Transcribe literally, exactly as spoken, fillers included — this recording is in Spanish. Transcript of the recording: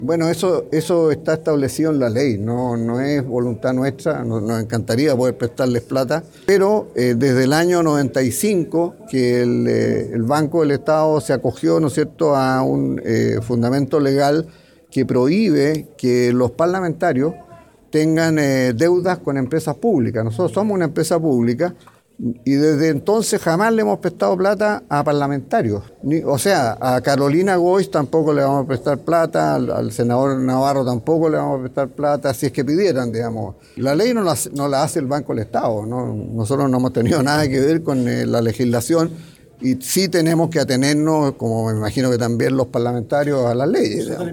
Bueno, eso, eso está establecido en la ley, no, no es voluntad nuestra, nos, nos encantaría poder prestarles plata, pero eh, desde el año noventa y cinco que el, eh, el Banco del Estado se acogió, ¿no es cierto?, a un eh, fundamento legal que prohíbe que los parlamentarios tengan eh, deudas con empresas públicas. Nosotros somos una empresa pública y desde entonces jamás le hemos prestado plata a parlamentarios. Ni, o sea, a Carolina Goich tampoco le vamos a prestar plata, al, al senador Navarro tampoco le vamos a prestar plata, si es que pidieran, digamos. La ley no la, no la hace el Banco del Estado, ¿no? Nosotros no hemos tenido nada que ver con eh, la legislación y sí tenemos que atenernos, como me imagino que también los parlamentarios, a las leyes, digamos.